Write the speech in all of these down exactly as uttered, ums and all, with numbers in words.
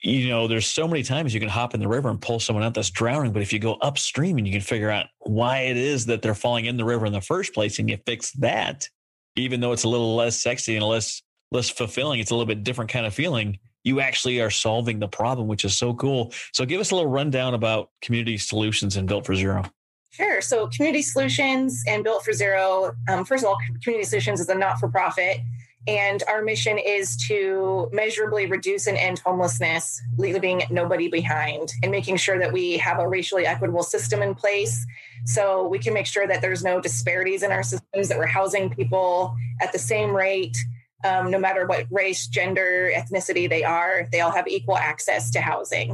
you know, there's so many times you can hop in the river and pull someone out that's drowning. But if you go upstream and you can figure out why it is that they're falling in the river in the first place and you fix that, even though it's a little less sexy and less, less fulfilling, it's a little bit different kind of feeling. You actually are solving the problem, which is so cool. So give us a little rundown about Community Solutions and Built for Zero. Sure. So Community Solutions and Built for Zero, um, first of all, Community Solutions is a not-for-profit. And our mission is to measurably reduce and end homelessness, leaving nobody behind, and making sure that we have a racially equitable system in place so we can make sure that there's no disparities in our systems, that we're housing people at the same rate, um, no matter what race, gender, ethnicity they are. They all have equal access to housing.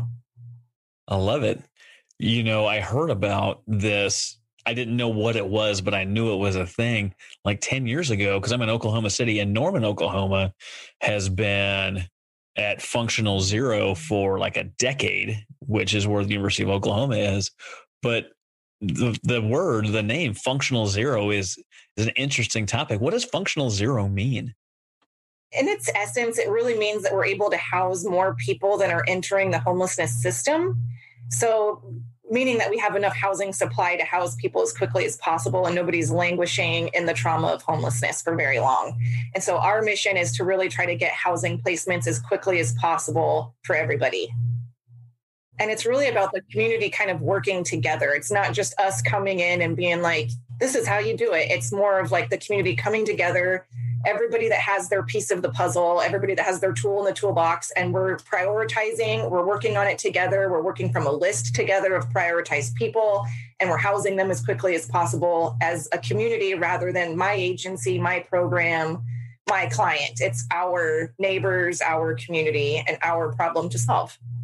I love it. You know, I heard about this. I didn't know what it was, but I knew it was a thing like ten years ago, because I'm in Oklahoma City, and Norman, Oklahoma has been at functional zero for like a decade, which is where the University of Oklahoma is. But the, the word, the name functional zero is, is an interesting topic. What does functional zero mean? In its essence, it really means that we're able to house more people that are entering the homelessness system. So meaning that we have enough housing supply to house people as quickly as possible and nobody's languishing in the trauma of homelessness for very long. And so our mission is to really try to get housing placements as quickly as possible for everybody. And it's really about the community kind of working together. It's not just us coming in and being like, this is how you do it. It's more of like the community coming together, everybody that has their piece of the puzzle, everybody that has their tool in the toolbox, and we're prioritizing, we're working on it together. We're working from a list together of prioritized people, and we're housing them as quickly as possible as a community rather than my agency, my program, my client. It's our neighbors, our community, and our problem to solve.